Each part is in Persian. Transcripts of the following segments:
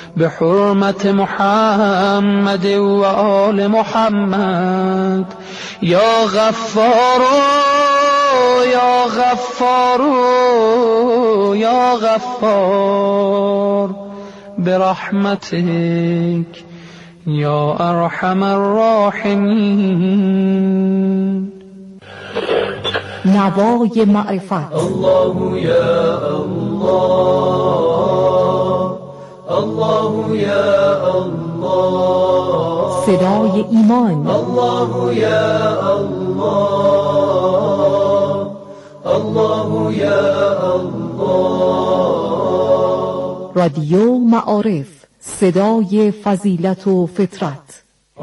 بحرمة محمد وآل محمد. يا غفار يا غفار يا غفار برحمتك یا ارحم الراحمین. نوای معرفت. الله یا الله، الله یا الله، صدای ایمان. الله یا الله، الله یا الله. رادیو معارف، صدای فضیلت و فطرت.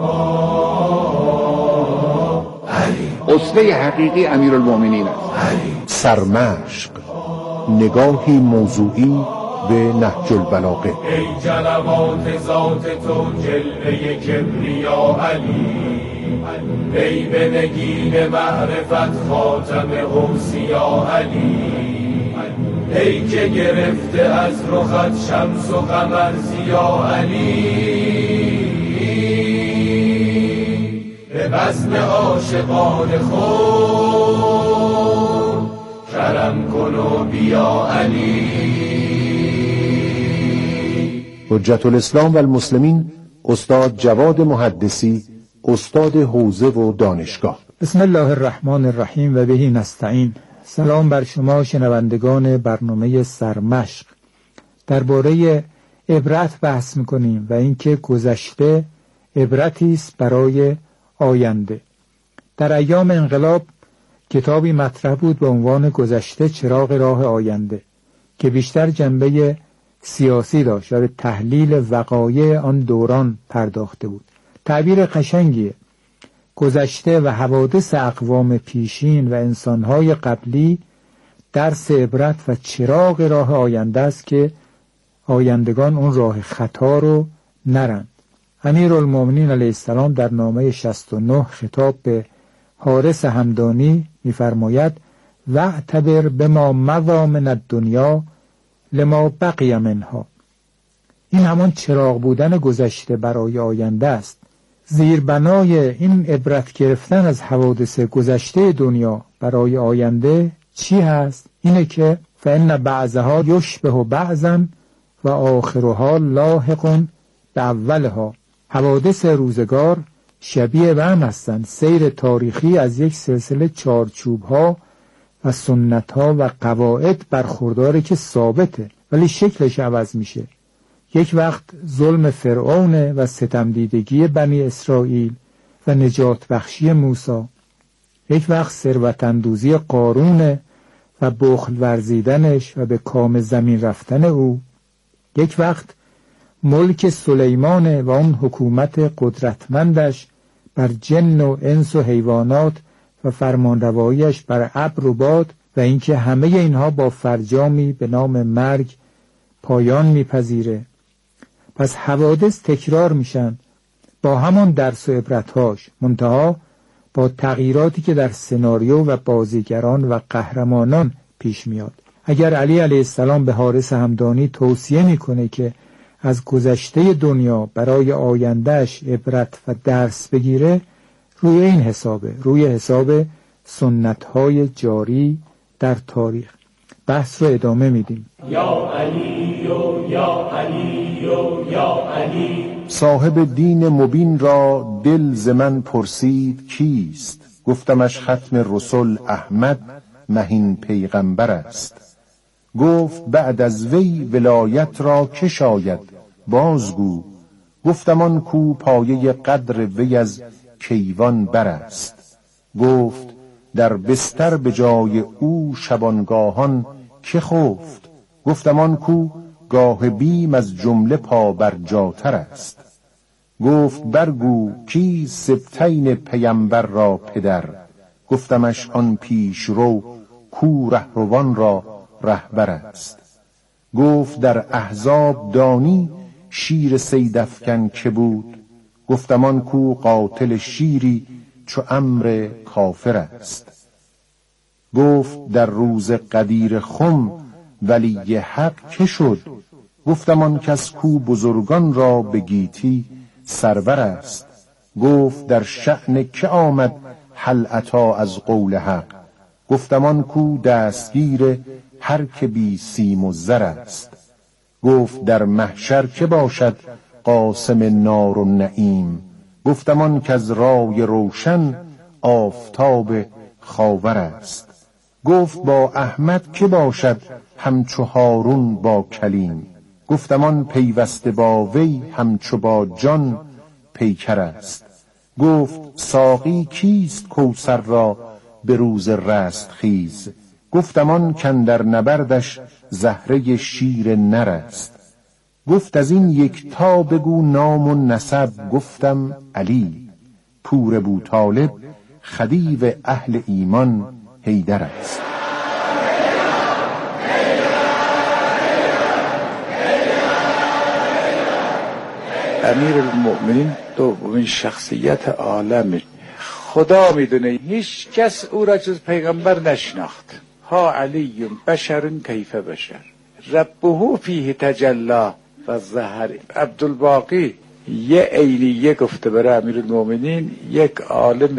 اسوه حقیقی امیرالمومنین است. سرمشق، نگاهی موضوعی به نهج البلاغه. ای جلوات ذات تو جلوه کبریا علی، ای به نگین معرفت خاتم اوصیا علی، ای که گرفته از رخت شمس و قمر ضیا علی، به بزم عاشقان خود کرم کن و بیا علی. حجت الاسلام و المسلمین استاد جواد محدثی، استاد حوزه و دانشگاه. بسم الله الرحمن الرحیم و بهی نستعین. سلام بر شما شنوندگان برنامه سرمشق. درباره عبرت بحث می‌کنیم و اینکه گذشته عبرتی است برای آینده. در ایام انقلاب کتابی مطرح بود به عنوان گذشته چراغ راه آینده که بیشتر جنبه سیاسی داشت و به تحلیل وقایع آن دوران پرداخته بود. تعبیر قشنگیه. گذشته و حوادث اقوام پیشین و انسانهای قبلی درس عبرت و چراغ راه آینده است که آیندگان اون راه خطا رو نرند. امیرالمومنین علیه السلام در نامه 69 خطاب به حارث همدانی می‌فرماید واعتبر بما مضی من الدنیا لما بقی منها. این همان چراغ بودن گذشته برای آینده است. زیربنای این عبرت گرفتن از حوادث گذشته دنیا برای آینده چی هست؟ اینه که فإن بعضها یشبه بعضا و آخرها لاحق باولها. حوادث روزگار شبیه به هم هستند. سیر تاریخی از یک سلسله چارچوب‌ها و سنت‌ها و قواعد برخورداره که ثابته ولی شکلش عوض میشه. یک وقت ظلم فرعون و ستمدیدگی بنی اسرائیل و نجات بخشی موسی، یک وقت ثروت اندوزی قارون و بخل ورزیدنش و به کام زمین رفتن او، یک وقت ملک سلیمان و اون حکومت قدرتمندش بر جن و انس و حیوانات و فرمانرواییش بر ابر و باد و اینکه همه اینها با فرجامی به نام مرگ پایان میپذیره. پس حوادث تکرار میشن با همان درس و عبرتهاش، منتها با تغییراتی که در سناریو و بازیگران و قهرمانان پیش میاد. اگر علی علیه السلام به حارث همدانی توصیه میکنه که از گذشته دنیا برای آیندهش عبرت و درس بگیره، روی این حسابه، روی حساب سنت‌های جاری در تاریخ. بحث رو ادامه میدیم. یا علی یا علی یا علی. صاحب دین مبین را دل ز من پرسید کیست؟ گفتمش ختم رسل احمد مهین پیغمبر است. گفت بعد از وی ولایت را که شاید بازگو. گفتم آن کو پایه قدر وی از کیوان بر است. گفت در بستر به جای او شبانگاهان که خفت. گفتم آن کو گاه بیم از جمله پا بر جاتر است. گفت برگو کی سبتین پیمبر را پدر. گفتمش آن پیش رو کو رهروان را رهبر است. گفت در احزاب دانی شیر صیدافکن که بود. گفتم آن کو قاتل شیری چو امر کافر است. گفت در روز قدیر خم ولی حق که شد. گفتم آن کس کو بزرگان را به گیتی سرور است. گفت در شأن که آمد هل اتی از قول حق. گفتم آن کو دستگیر هر که بی سیم و زر است. گفت در محشر که باشد قاسم نار و نعیم. گفتم آن کز رای روشن آفتاب خاور است. گفت با احمد که باشد همچو هارون با کلیم. گفتم آن پیوسته با وی همچو با جان پیکر است. گفت ساقی کیست کوثر را به روز رستخیز. گفتم آن کاندر نبردش زهره شیر نر است. گفت از این یکتا بگو نام و نسب. گفتم علی. پور بوطالب خدیو اهل ایمان حیدر است. امیرالمؤمنین دومین شخصیت عالمه. خدا میدونه هیچ کس او را جز پیغمبر نشناخت. ها علی بشر کیف بشر ربه فیه تجلی و ظهر. عبدالباقی یه عینیه گفته برای امیرالمؤمنین. یک عالم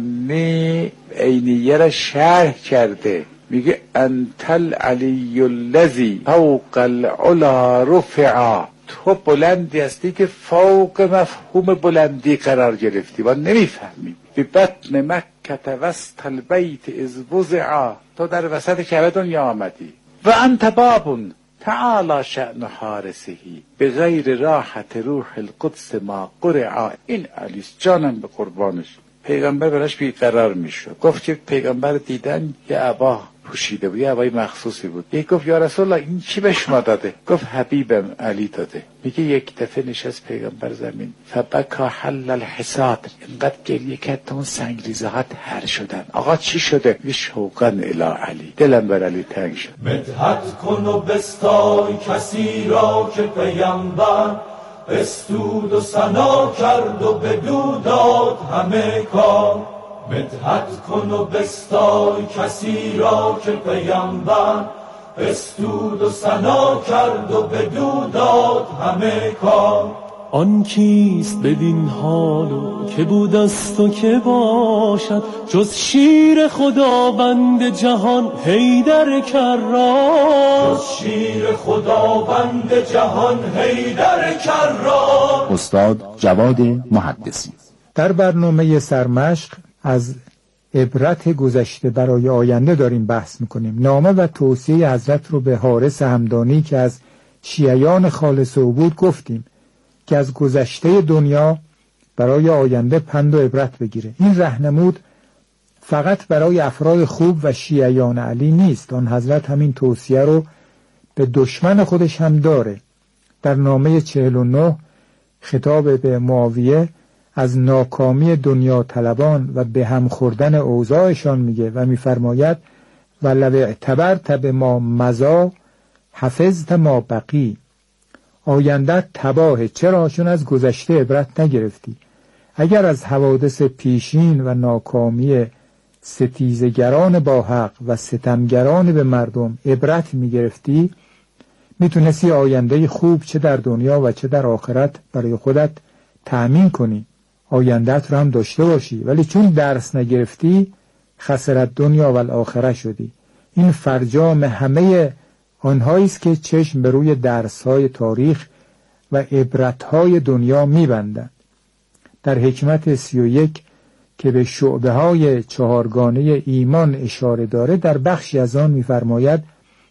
سنی عینیه را شرح کرده، میگه انتل علی الذی فوق العلا رفعا. تو بلندی هستی که فوق مفهوم بلندی قرار گرفتی و نمیفهمی. به بطن مکه وسط البیت اذ وضعا. تو در وسط کعبه دنیا آمدی. و انت بابون تعالی شأن حارسهی به غیر راحت روح القدس ما قرعا. این علیس جانم به قربانش. پیغمبر براش بیقرار میشد. گفت که پیغمبر دیدن یه عبا پوشیده بود، یه عبای مخصوصی بود. یک گفت یا رسول الله این چی به شما داده؟ گفت حبیبم علی داده. میگه یک دفعه نشست پیغمبر زمین فبکا حل الحساد. اینقدر گریه کرد تا اون سنگریزه ها تر شدن. آقا چی شده؟ میگه شوقن الی علی. دلم بر علی تنگ شد. مدحت کن و بستای کسی را که پیغمبر بستود و ثنا کرد و بدو داد همه کار. مدحت کن و بستای کسی را که پیغمبر بستود و ثنا کرد و بدو داد همه کار. آن کیست بدین حالو که بود است و که باشد جز شیر خداوند جهان حیدر کرار. جز شیر خداوند جهان حیدر کرار. استاد جواد محدثی. در برنامه سرمشق از عبرت گذشته برای آینده داریم بحث میکنیم. نامه و توصیه حضرت رو به حارس همدانی که از شیعیان خالص او بود گفتیم که از گذشته دنیا برای آینده پند و عبرت بگیره. این راهنمود فقط برای افراد خوب و شیعیان علی نیست. آن حضرت همین توصیه رو به دشمن خودش هم داره. در نامه 49 خطاب به معاویه از ناکامی دنیا طلبان و به هم خوردن اوضاعشان میگه و میفرماید ولو اعتبرت بما مضی حفظت ما بقی. آینده تباه. چرا؟ چون از گذشته عبرت نگرفتی. اگر از حوادث پیشین و ناکامی ستیزگران با حق و ستمگران به مردم عبرت میگرفتی، میتونستی آینده خوب چه در دنیا و چه در آخرت برای خودت تأمین کنی، آیندهت رو هم داشته باشی. ولی چون درس نگرفتی خسرت دنیا و الاخره شدی. این فرجام همه آنهایی است که چشم به روی درس‌های تاریخ و عبرت‌های دنیا می‌بندند. در حکمت 31 که به شعبه‌های چهارگانه ایمان اشاره داره، در بخشی از آن می‌فرماید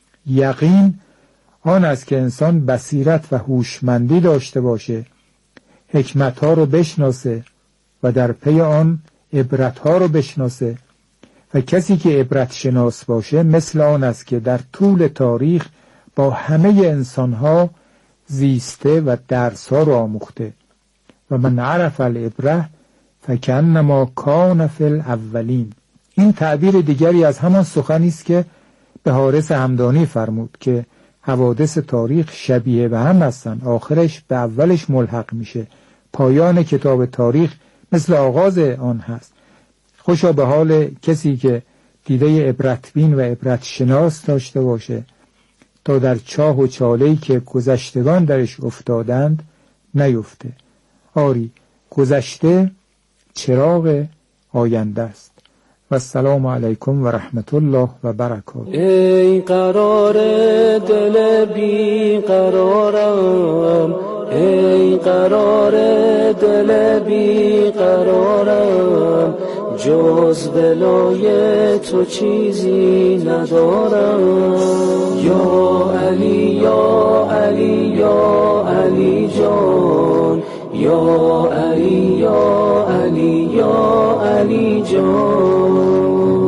یقین آن است که انسان بصیرت و هوشمندی داشته باشه، حکمت‌ها رو بشناسه و در پی آن عبرت‌ها رو بشناسه. و کسی که عبرت شناس باشه مثل آن است که در طول تاریخ با همه انسانها زیسته و درس‌ها رو آموخته. و من عرف العبره فکأنما کان فی الاولین. این تعبیر دیگری از همان سخنی است که به حارس همدانی فرمود که حوادث تاریخ شبیه به هم هستند، آخرش به اولش ملحق میشه. پایان کتاب تاریخ مثل آغاز آن هست. خوشا به حال کسی که دیده عبرتبین و عبرت شناس داشته باشه، تا در چاه و چاله‌ای که گذشتگان درش افتادند نیفته. آری گذشته چراغ آینده است. و السلام علیکم و رحمت الله و برکاته. ای قرار دل بی قرارم، ای قرار دل بی قرارم، جز بلای تو چیزی ندارم. یا علی یا علی یا علی جان، یا علی یا علی یا علی جان.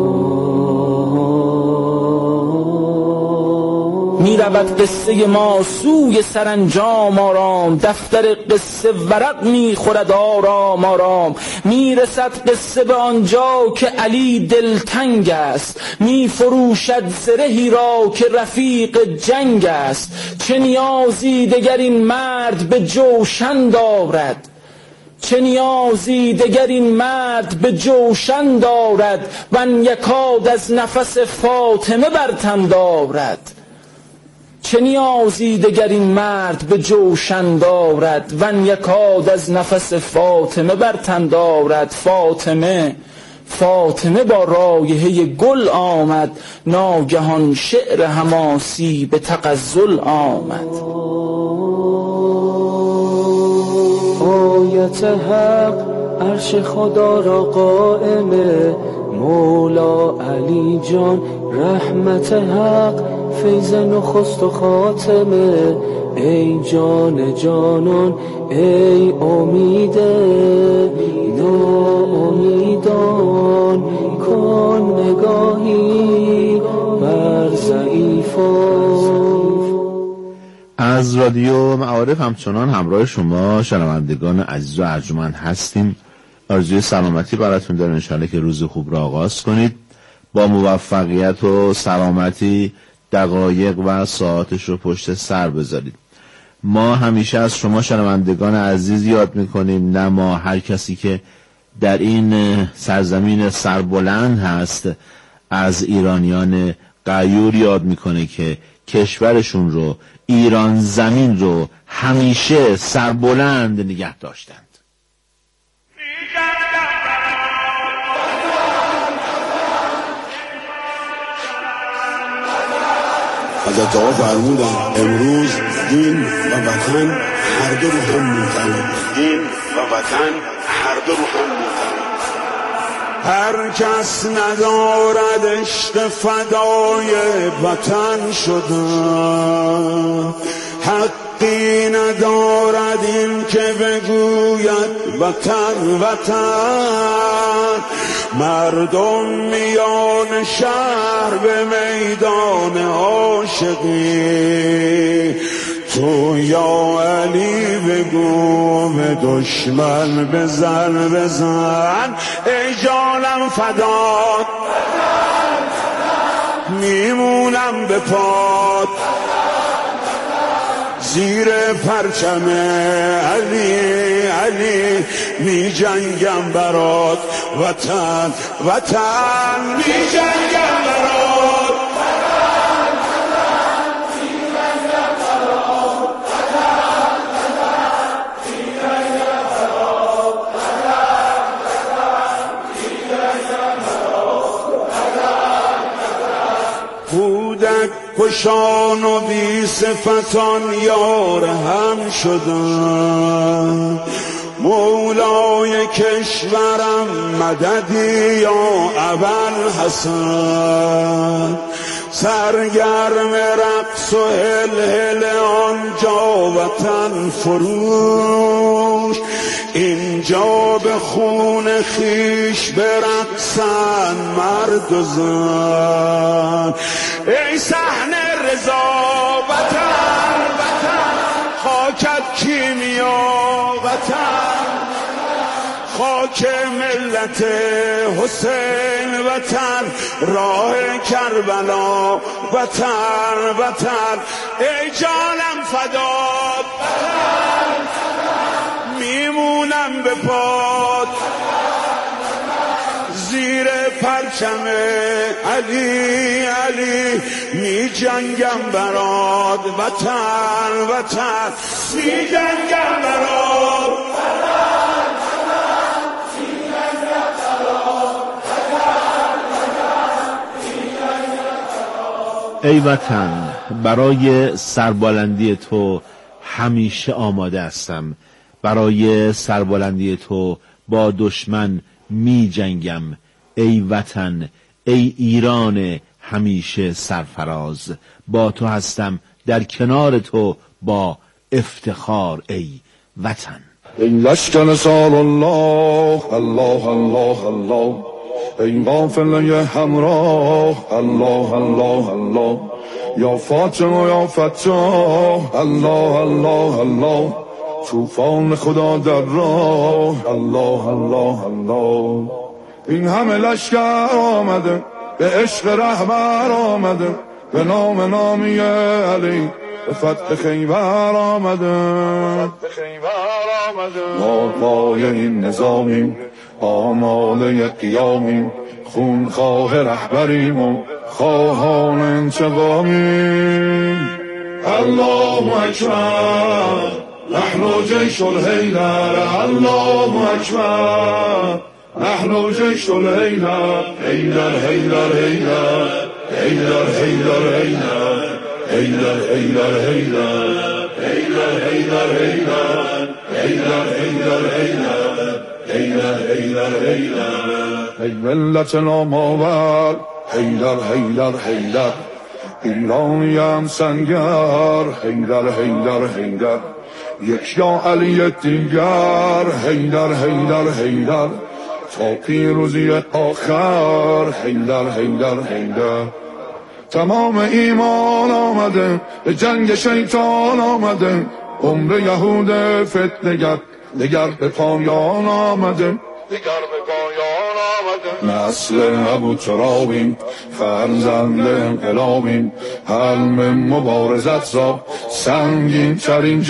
می رود قصه ما سوی سرانجام آرام، دفتر قصه ورق می خورد آرام آرام. می رسد قصه به آنجا که علی دلتنگ است، می فروشد زرهی را که رفیق جنگ است. چه نیازی دگر این مرد به جوشن دارد، چه نیازی دگر این مرد به جوشن دارد، ون یکاد از نفس فاطمه بر تن دارد. چه نیازی دگر این مرد به جوشن دارد، ون یکاد از نفس فاطمه بر تن دارد. فاطمه با رایحه گل آمد، ناگهان شعر حماسی به تغزل آمد. آیت حق عرش خدا را قائمه، مولا علی جان رحمت حق فیض نخست و خاتمه. ای جان جانان ای امید ناامیدان، کن نگاهی بر ضعیفان. از رادیو معارف همچنان همراه شما شنوندگان عزیز و ارجمند هستیم. آرزوی سلامتی براتون دارم، انشالله که روز خوب را آغاز کنید، با موفقیت و سلامتی دقایق و ساعتش رو پشت سر بذارید. ما همیشه از شما شنوندگان عزیز یاد میکنیم، نه ما، هر کسی که در این سرزمین سربلند هست از ایرانیان غیور یاد میکنه که کشورشون رو، ایران زمین رو همیشه سربلند نگه داشتند. حضرت آقا فرمودن امروز دین و وطن هر دو رو هم میتنه، دین و وطن هر دو رو هم میتنه. هر کس ندارد عشق فدای وطن شدن، حقی ندارد این که بگوید وطن وطن. مردم میان شهر به میدان عاشقی، تو یا علی بگو به دشمن بزن بزن. ای جانم فدات میمونم به پات، زیر پرچم علی علی می جنگم برات، وطن وطن می جنگم برات، وطن وطن می جنگم برات، وطن وطن می جنگم برات، وطن وطن می جنگم برات، وطن وطن. کودک کشان و بی صفتان یار هم شدن، مولای کشورم مددی یا ابوالحسن. سرگرم رقص و هلهل آنجا وطن فروش، اینجا به خون خیش برقصن مرد و زن. ای صحنه رضا وطن وطن، خاکت کیمیا وطن، خاک ملت حسین وطن، راه کربلا وطن وطن. ای جانم فدات میمونم به پات، زیر پرچم علی علی می جنگم برات وطن وطن می جنگم برات ای وطن، برای سربلندی تو همیشه آماده هستم. برای سربلندی تو با دشمن می جنگم. ای وطن، ای ایران همیشه سرفراز، با تو هستم در کنار تو با افتخار. ای وطن. ای لشکر سال الله الله الله الله، ای قافله همراه الله الله الله، یا فاطمه یا فتاح الله الله الله، طوفان خدا در راه الله الله الله. این همه لشکر آمده به عشق رهبر آمده، به نامی علی به فتح خیبر آمده. ما پای این نظامیم، آماده قیامیم، خونخواه رهبریم و خواهان انتقامیم. الله اکبر نحن جیش الحیدر، الله اکبر نحن جیش الحیدر، حیدر حیدر حیدر حیدر حیدر حیدر حیدر حیدر حیدر حیدر حیدر حیدر حیدر حیدر حیدر. ای ملت نامآور حیدر حیدر حیدر، ایرانیم سنگر حیدر حیدر حیدر، یک یا علی دیگر حیدر حیدر حیدر، تا پیروزی آخر حیدر حیدر حیدر. تمام ایمان آمده به جنگ شیطان آمده، عمر یهود فتنگر دگر به پایان آمده، دگر به پایان آمده. نسل ابو ترابیم، فرزند انقلابیم، حلم مبارزت را سنگین ترین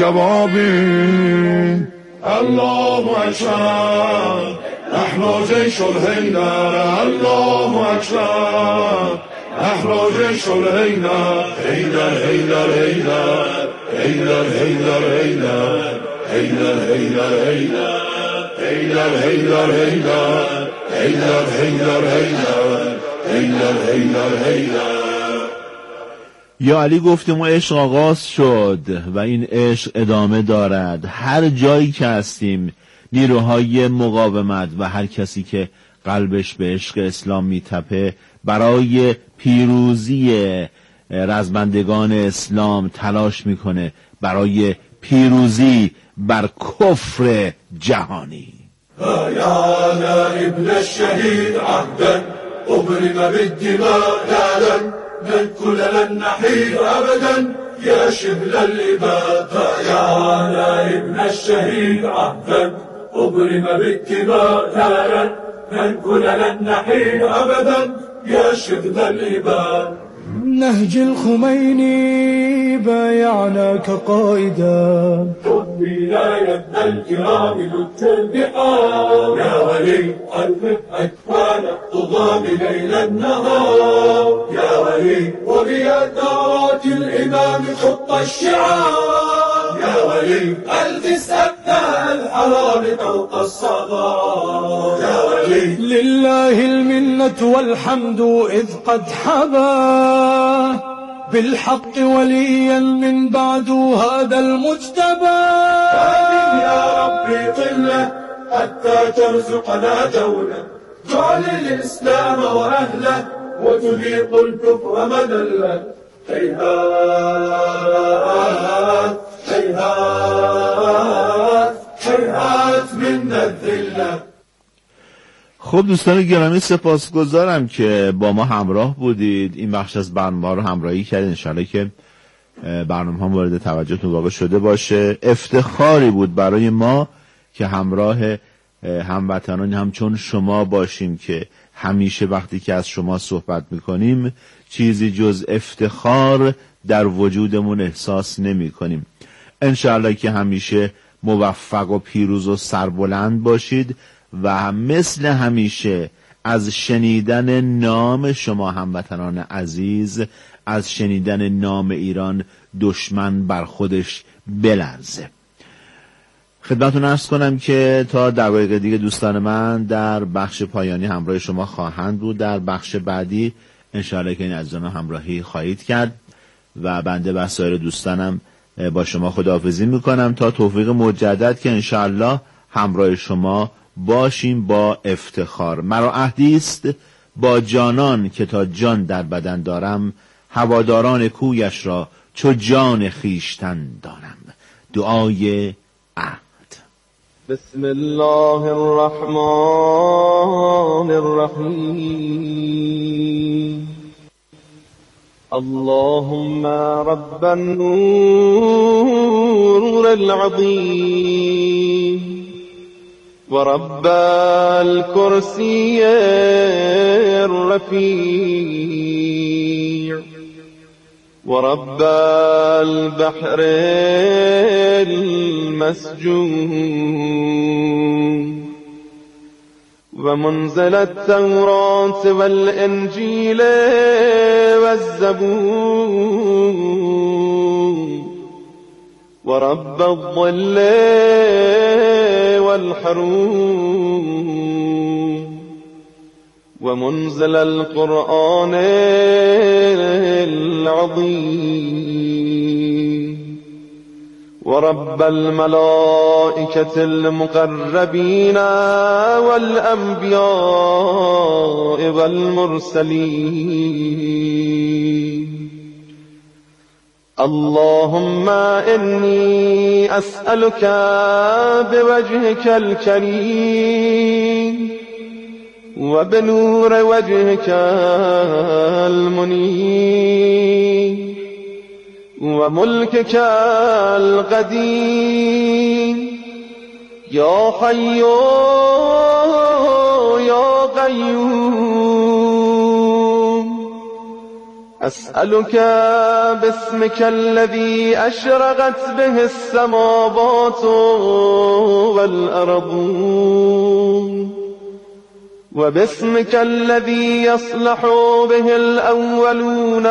جوابیم. الله اکبر نحن جیش الحیدر، الله اکبر نحن جیش الحیدر، حیدر حیدر حیدر حیدر حیدر حیدر حیدر حیدر حیدر حیدر حیدر حیدر حیدر حیدر حیدر. یا علی گفتیم و عشق آغاز شد و این عشق ادامه دارد. هر جایی که هستیم نیروهای مقاومت و هر کسی که قلبش به عشق اسلام میتپه برای پیروزی رزمندگان اسلام تلاش میکنه، برای پیروزی بر کفر جهانی. یا ابن الشهید عهدا أبرم بالدماء لا لن ننكل لن نحيد أبدا يا شبل الإباد. يا ابن الشهيد عهدا أبرم بالدماء لا لن ننكل لن نحيد أبدا يا شبل الإباد. نهج الخميني بايعناك قائدا، ربنا يا ابن الكرام لج البحار، يا ولي ألف أكفان الطغاة ليل النهار، يا ولي وبيدات الإمام خط الشعار، يا ولي ألبس أبناء الحرام فوق الصغار، يا ولي لله المنة والحمد إذ قد حبى بالحق وليا من بعد هذا المجتبى. آمين يا ربي قلة حتى ترزقنا دولة تعلي الإسلام وأهله وتذيق الكفر مذلة. هيهات هيهات هيهات منا الذلة. خب دوستان گرامی، سپاسگزارم که با ما همراه بودید. این بخش از برنامه رو همراهی کردید. انشالله که برنامه ها مورد توجهتون واقع شده باشه. افتخاری بود برای ما که همراه هموطنان همچون شما باشیم که همیشه وقتی که از شما صحبت میکنیم چیزی جز افتخار در وجودمون احساس نمی کنیم. انشالله که همیشه موفق و پیروز و سربلند باشید و مثل همیشه از شنیدن نام شما هموطنان عزیز، از شنیدن نام ایران دشمن بر خودش بلرزه. خدمتتون عرض کنم که تا دقایق دیگه دوستان من در بخش پایانی همراه شما خواهند بود. در بخش بعدی انشاءالله که این عزیزان همراهی خواهید کرد و بنده و سایر دوستانم با شما خداحافظی میکنم تا توفیق مجدد که انشاءالله همراه شما باشیم با افتخار. مرا عهدی است با جانان که تا جان در بدن دارم، هواداران کویش را چو جان خیشتن دانم. دعای عهد. بسم الله الرحمن الرحیم. اللهم رب النور العظیم ورب الكرسي الرفيع ورب البحر المسجون ومنزل التوراة والإنجيل والزبور ورب الظل والحروم ومنزل القرآن العظيم ورب الملائكة المقربين والأنبياء والمرسلين. اللهم إني أسألك بوجهك الكريم وبنور وجهك المنير وملكك القديم يا حي يا قيوم، أسألك باسمك الذي أشرقت به السماوات والأرضون وباسمك الذي يصلح به الأولون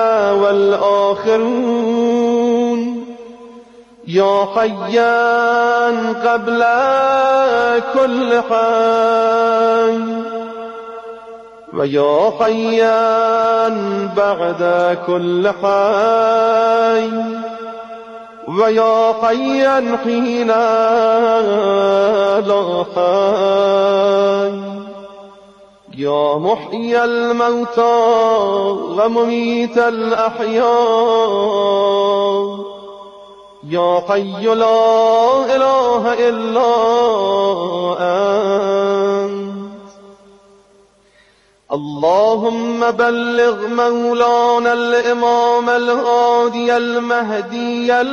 والآخرون يا حيان قبل كل حي ويا حيان بعد كل حي ويا حيان حين لا حي يا محيي الموتى ومميت الأحياء يا حي لا إله إلا أنت. اللهم بلغ مولانا الإمام الهادي المهدي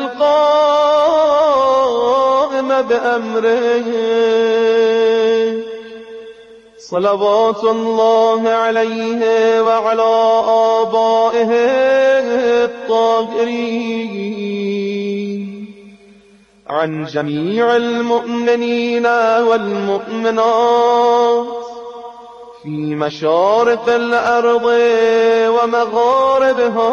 القائم بأمره صلوات الله عليه وعلى آبائه الطاهرين عن جميع المؤمنين والمؤمنات في مشارق الأرض ومغاربها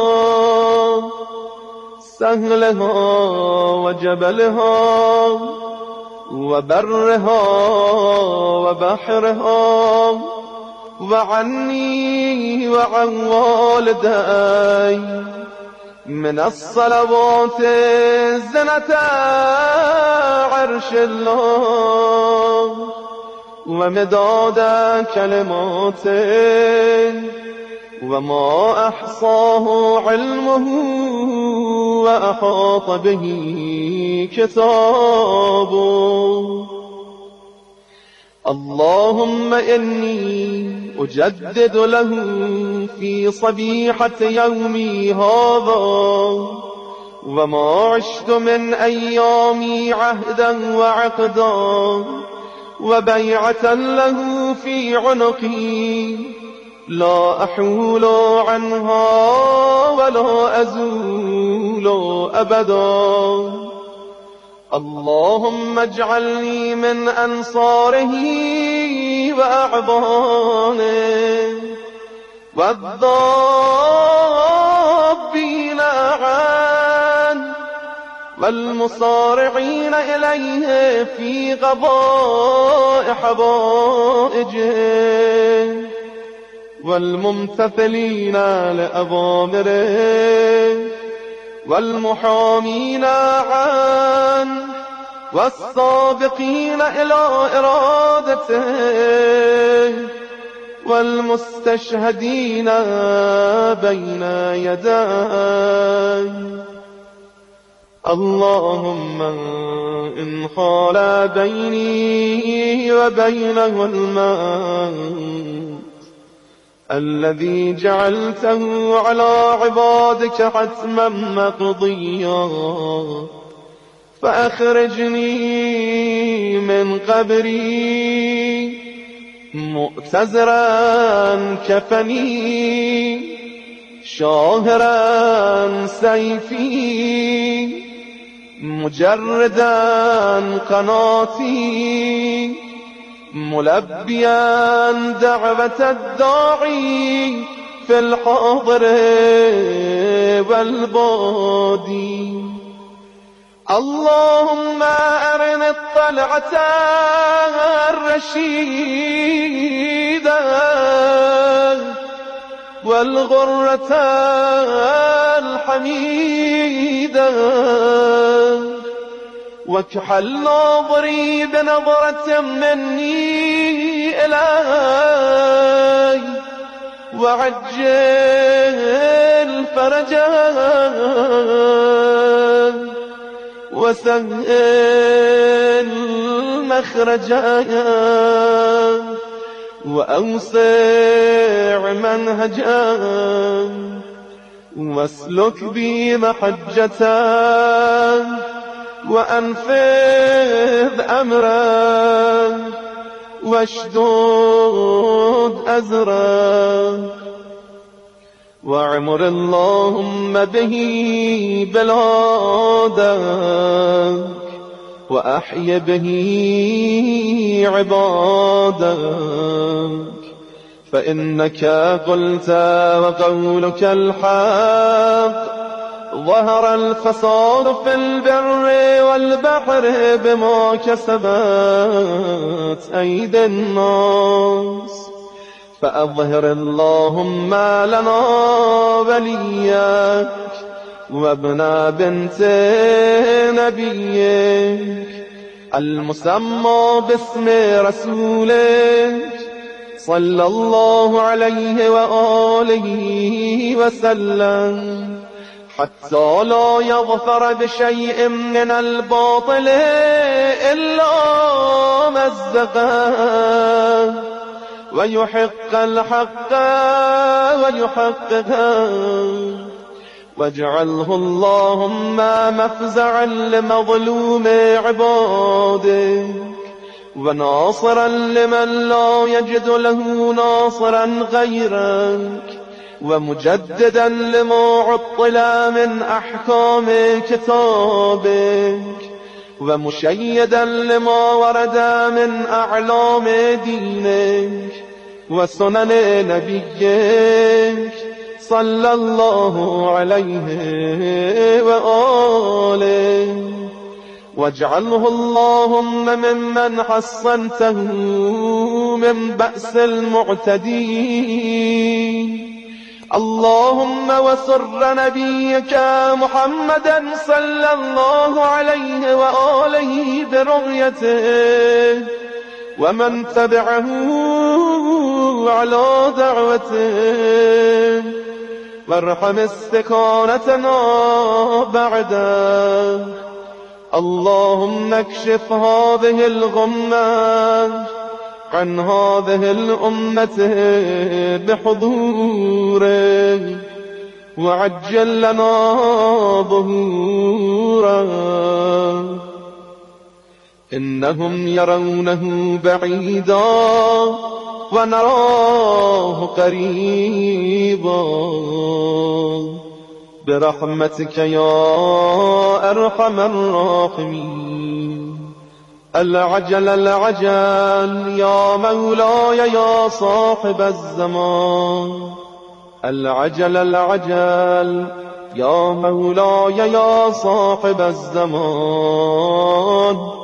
سهلها وجبلها وبرها وبحرها وعني وعن والدي من الصلوات زنة عرش الله ومداد كلماته وما أحصاه علمه وأحاط به كتابه. اللهم إني أجدد له في صبيحة يومي هذا وما عشت من أيامي عهدا وعقدا وبيعة له في عنقي لا أحول عنها ولا أزول أبدا. اللهم اجعلني من أنصاره وأعضانه والضالين والمصارعين إليه في قضاء حوائجه والممتثلين لأوامره والمحامين عنه والسابقين إلى إرادته والمستشهدين بين يديه. اللهم إن حال بيني وبينه الموت الذي جعلته على عبادك حتما مقضيا فأخرجني من قبري مؤتزرا كفني شاهرا سيفي مجردا قناتي ملبيا دعوة الداعي في الحاضر والبادي. اللهم أرني الطلعة الرشيدة والغرة الحميدة واكحل ناظري بنظرة مني إلي وعجل فرجا وسهل مخرجا وأوسع منهجا واسلك بي محجة وأنفذ أمرا واشدود أزرا واعمر اللهم به بلادك وأحي به عبادك فإنك قلت وقولك الحق ظهر الفساد في البر والبحر بما كسبت أيدي الناس فأظهر اللهم لنا وليك وابن بنت نبيك المسمى باسم رسولك صلى الله عليه وآله وسلم حتى لا يظفر بشيء من الباطل إلا مزقه ويحق الحق ويحققه واجعله اللهم مفزعا لمظلوم عبادك وناصرا لمن لا يجد له ناصرا غيرك ومجددا لما عطل من أحكام كتابك ومشيدا لما ورد من أعلام دينك وسنن نبيك صلى الله عليه وآله واجعله اللهم ممن حصنته من بأس المعتدين. اللهم وسر نبيك محمدا صلى الله عليه وآله برؤيته ومن تبعه على دعوته وارحم استكانتنا بعده. اللهم اكشف هذه الغمة عن هذه الأمة بحضوره وعجل لنا ظهوره. إنهم يرونه بعيدا ونراه قريبا برحمتك يا أرحم الراحمين. العجل العجل يا مولاي يا صاحب الزمان. العجل العجل یا مولاي یا صاحب الزمان